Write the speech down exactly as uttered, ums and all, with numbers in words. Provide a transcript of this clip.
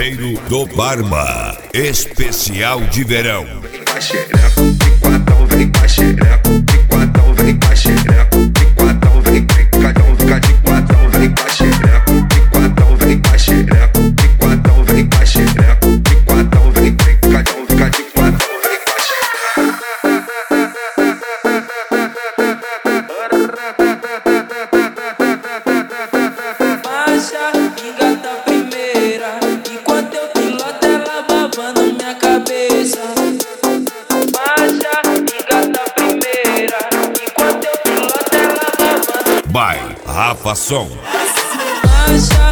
Chaveiro do Barba, especial de verão. Vem com a xereco, de quatão, vem com a xereco, de quatão, vem com a xereco, de quatão, vem com cadão, fica de quatão, vem com a xereco, de quatão, vem com a xereco, de quatão, vem com a xereco, de quatão, vem com cadão, fica de quatão, vem com a xereco. Baixa, engata a primeira, enquanto eu piloto ela babando minha cabeça. Baixa, engata a primeira, enquanto eu piloto ela babando. By Rafa Som. Baixa,